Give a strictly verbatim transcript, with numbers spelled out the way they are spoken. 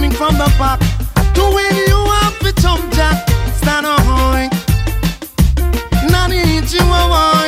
coming from the back. To when you have to jump jack, stand on. Not need you a